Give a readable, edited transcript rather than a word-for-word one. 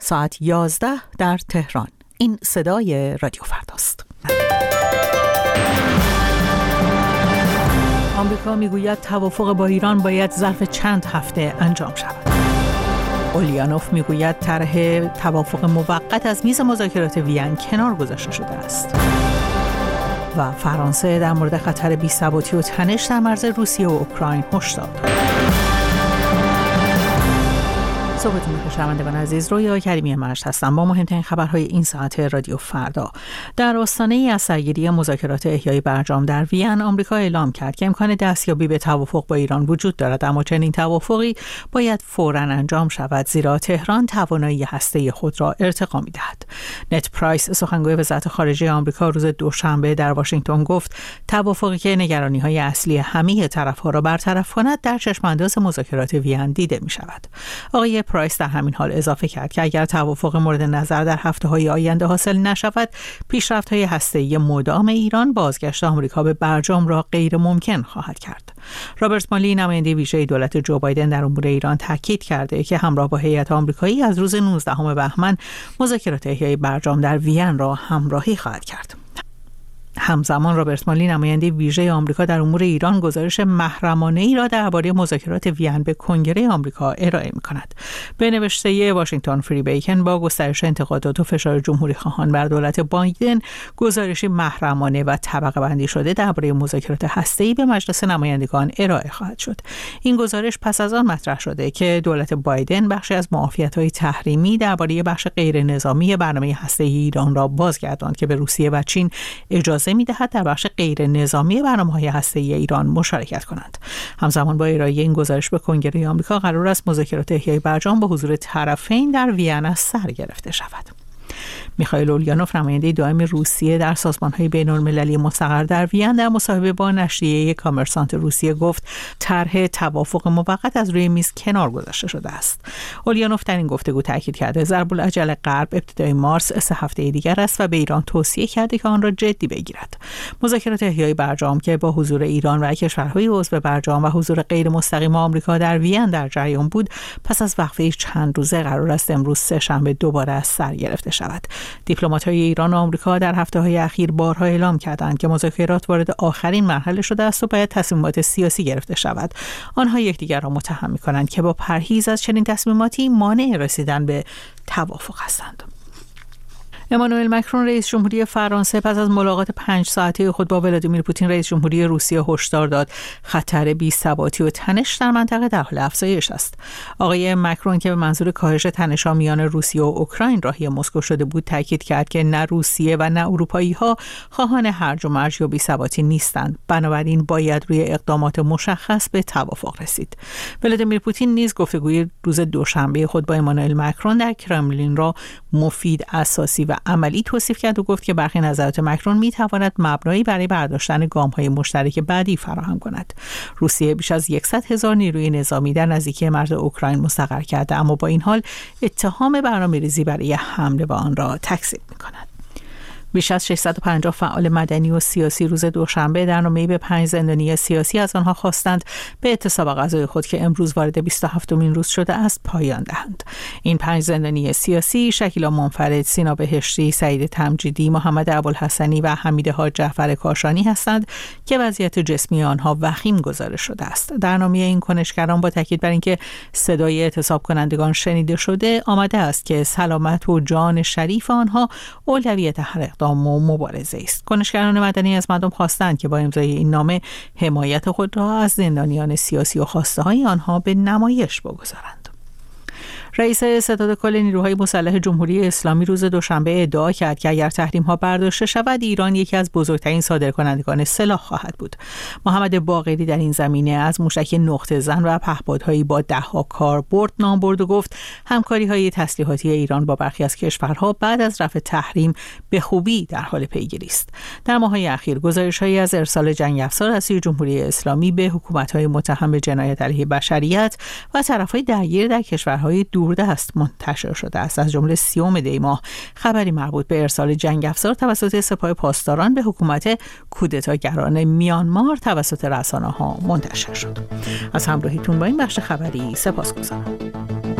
ساعت 11 در تهران. این صدای رادیو فرداست. آمریکا میگوید توافق با ایران باید ظرف چند هفته انجام شود. اولیانوف میگوید طرح توافق موقت از میز مذاکرات وین کنار گذاشته شده است. و فرانسه در مورد خطر بی‌ثباتی و تنش در مرز روسیه و اوکراین هشدار داد. صبحتون بخیر شنوندگان عزیز، رویا کریمی مجد هستم با مهمترین خبرهای این ساعت رادیو فردا. در آستانه‌ای از سرگیری مذاکرات احیای برجام در وین، آمریکا اعلام کرد که امکان دستیابی به توافق با ایران وجود دارد، اما چنین توافقی باید فوراً انجام شود، زیرا تهران توانایی هسته‌ای خود را ارتقا می‌دهد. نت پرایس، سخنگوی وزارت خارجه آمریکا، روز دوشنبه در واشنگتن گفت توافقی که نگرانی‌های اصلی همه طرف‌ها را برطرف کند در چشم‌انداز مذاکرات وین دیده می‌شود. آقای پرایس در همین حال اضافه کرد که اگر توافق مورد نظر در هفته‌های آینده حاصل نشود، پیشرفت‌های هسته‌ای مدام ایران بازگشت آمریکا به برجام را غیر ممکن خواهد کرد. رابرت مالی، نماینده ویژه دولت جو بایدن در امور ایران، تاکید کرده که همراه با هیئت آمریکایی از روز 19 بهمن مذاکرات احیای برجام در وین را همراهی خواهد کرد. همزمان رابرت مالی، نماینده ویژه آمریکا در امور ایران، گزارش محرمانه‌ای را درباره مذاکرات وین به کنگره آمریکا ارائه می‌کند. به نوشته واشنگتن فری بیکن، با گسترش انتقادات و فشار جمهوری خواهان بر دولت بایدن، گزارشی محرمانه و طبقه بندی شده درباره مذاکرات هسته‌ای به مجلس نمایندگان ارائه خواهد شد. این گزارش پس از آن مطرح شده که دولت بایدن بخشی از معافیت‌های تحریمی درباره بخش غیر نظامی برنامه هسته‌ای ایران را بازگرداند که به روسیه و چین اجازه می‌دهد در بخش غیر نظامی برنامه‌های هسته‌ای ایران مشارکت کنند. همزمان با ارائه این گزارش به کنگره آمریکا، قرار است مذاکرات احیای برجام با حضور طرفین در وین از سر گرفته شود. میخائیل اولیانوف، نماینده دائم روسیه در سازمان‌های بین‌المللی مستقر در وین، در مصاحبه با نشریه کامرسانت روسیه گفت طرح توافق موقت از روی میز کنار گذاشته شده است. اولیانوف در این گفتگو تاکید کرده ضرب‌الاجل غرب ابتدای مارس 3 هفته دیگر است و به ایران توصیه کرده که آن را جدی بگیرد. مذاکرات احیای برجام که با حضور ایران و کشورهای عضو برجام و حضور غیر مستقیم آمریکا در وین در جریان بود، پس از وقفه چند روزه قرار است امروز سه‌شنبه دوباره از سر گرفته شود. دیپلمات‌های ایران و آمریکا در هفته‌های اخیر بارها اعلام کردند که مذاکرات وارد آخرین مرحله شده است و باید تصمیمات سیاسی گرفته شود. آنها یکدیگر را متهم می‌کنند که با پرهیز از چنین تصمیماتی مانع رسیدن به توافق هستند. امانوئل مکرون، رئیس جمهوری فرانسه، پس از ملاقات 5 ساعته خود با ولادیمیر پوتین، رئیس جمهوری روسیه، هشدار داد خطر بی‌ثباتی و تنش در منطقه در حال افزایش است. آقای مکرون که به منظور کاهش تنش‌ها میان روسیه و اوکراین راهی مسکو شده بود، تاکید کرد که نه روسیه و نه اروپایی‌ها خواهان هرج و مرج یا بی‌ثباتی نیستند، بنابراین باید روی اقدامات مشخص به توافق رسید. ولادیمیر پوتین نیز گفتگوی روز دوشنبه خود با امانوئل مکرون در کرملین را مفید، اساسی و عملی توصیف کرد و گفت که برخی نظرات مکرون می‌تواند مبنایی برای برداشتن گام‌های مشترک بعدی فراهم کند. روسیه بیش از 100,000 نیروی نظامی در نزدیکی مرز اوکراین مستقر کرده، اما با این حال اتهام برنامه‌ریزی برای حمله به آن را تکذیب می‌کند. بیش از 650 فعال مدنی و سیاسی روز دوشنبه در نامه‌ای به 5 زندانی سیاسی از آنها خواستند به اعتصاب غذای خود که امروز وارد 27مین روز شده است پایان دهند. این 5 زندانی سیاسی شکیلا منفرد، سینا بهشتی، سعید تمجیدی، محمد ابوالحسنی و حمید حاج جعفر کاشانی هستند که وضعیت جسمی آنها وخیم گزارش شده است. در نامه این کنشگران با تاکید بر اینکه صدای اعتصاب کنندگان شنیده شده، آمده است که سلامت و جان شریف آنها اولویت هر اقدام و مبارزه است. کنشگران مدنی از مردم خواستند که با امضای این نامه حمایت خود را از زندانیان سیاسی و خواسته‌های آنها به نمایش بگذارند. رئیس ستاد کل نیروهای مسلح جمهوری اسلامی روز دوشنبه ادعا کرد که اگر تحریم‌ها برداشته شود، ایران یکی از بزرگترین صادرکنندگان سلاح خواهد بود. محمد باقری در این زمینه از موشک نقطه زن و پهپادهایی با 10 کاربرد نام برد و گفت همکاری‌های تسلیحاتی ایران با برخی از کشورها بعد از رفع تحریم به خوبی در حال پیگیری است. در ماه‌های اخیر گزارش‌هایی از ارسال جنگ افزار از سوی جمهوری اسلامی به حکومت‌های متهم به جنایت علیه بشریت و طرف‌های درگیر در کشورهای دوردست منتشر شده است. از جمله 30 دی ماه خبری مربوط به ارسال جنگ افزار توسط سپاه پاسداران به حکومت کودتاگران میانمار توسط رسانه‌ها منتشر شد. از همراهیتون با این بخش خبری سپاسگزارم.